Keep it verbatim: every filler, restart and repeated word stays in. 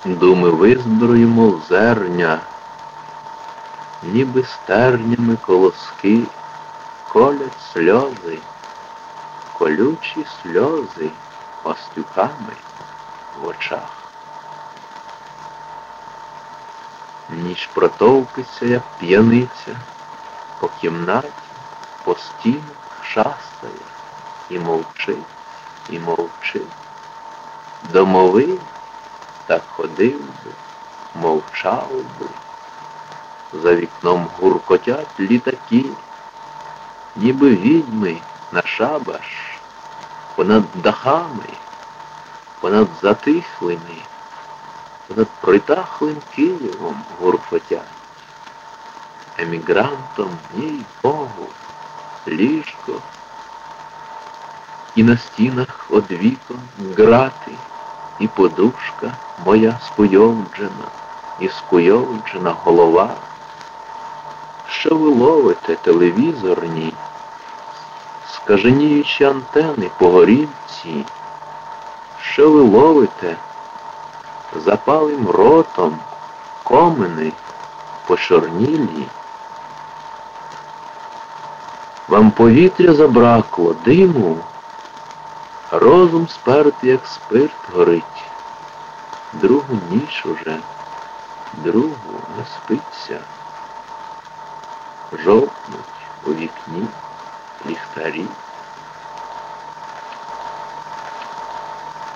Думи визброю, мов зерня, ніби стернями колоски колять сльози, колючі сльози пастюками в очах. Ніч протовпиться, як п'яниця, по кімнаті, по стінах шастає, і мовчить, і мовчить. Домовий так ходив би, мовчав би. За вікном гуркотять літаки, ніби відьми на шабаш, понад дахами, понад затихлими, понад притахлим Києвом гуркотять. Емігрантом, їй Богу, ліжко, і на стінах од вікон грати, і подушка моя скуйовджена, і скуйовджена голова. Що ви ловите, телевізорні, скаженіючі антени по горілці? Що ви ловите, запалим ротом, комини почорнілі? Вам повітря забракло, диму, розум спертий, як спирт, горить. Другу ніч уже, другу не спиться. Жовтнуть у вікні ліхтарі.